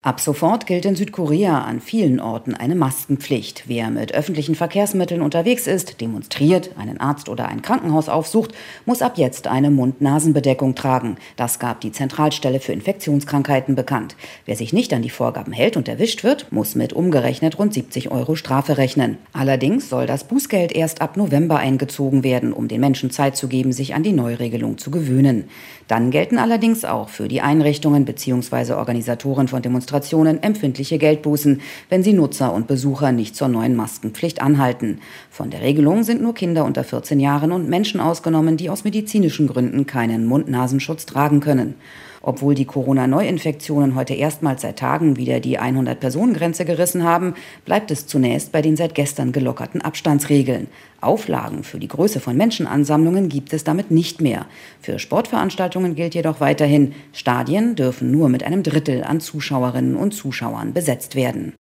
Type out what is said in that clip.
Ab sofort gilt in Südkorea an vielen Orten eine Maskenpflicht. Wer mit öffentlichen Verkehrsmitteln unterwegs ist, demonstriert, einen Arzt oder ein Krankenhaus aufsucht, muss ab jetzt eine Mund-Nasen-Bedeckung tragen. Das gab die Zentralstelle für Infektionskrankheiten bekannt. Wer sich nicht an die Vorgaben hält und erwischt wird, muss mit umgerechnet rund 70 € Strafe rechnen. Allerdings soll das Bußgeld erst ab November eingezogen werden, um den Menschen Zeit zu geben, sich an die Neuregelung zu gewöhnen. Dann gelten allerdings auch für die Einrichtungen bzw. Organisatoren von Demonstrationen empfindliche Geldbußen, wenn sie Nutzer und Besucher nicht zur neuen Maskenpflicht anhalten. Von der Regelung sind nur Kinder unter 14 Jahren und Menschen ausgenommen, die aus medizinischen Gründen keinen Mund-Nasenschutz tragen können. Obwohl die Corona-Neuinfektionen heute erstmals seit Tagen wieder die 100-Personen-Grenze gerissen haben, bleibt es zunächst bei den seit gestern gelockerten Abstandsregeln. Auflagen für die Größe von Menschenansammlungen gibt es damit nicht mehr. Für Sportveranstaltungen gilt jedoch weiterhin, Stadien dürfen nur mit einem Drittel an Zuschauerinnen und Zuschauern besetzt werden.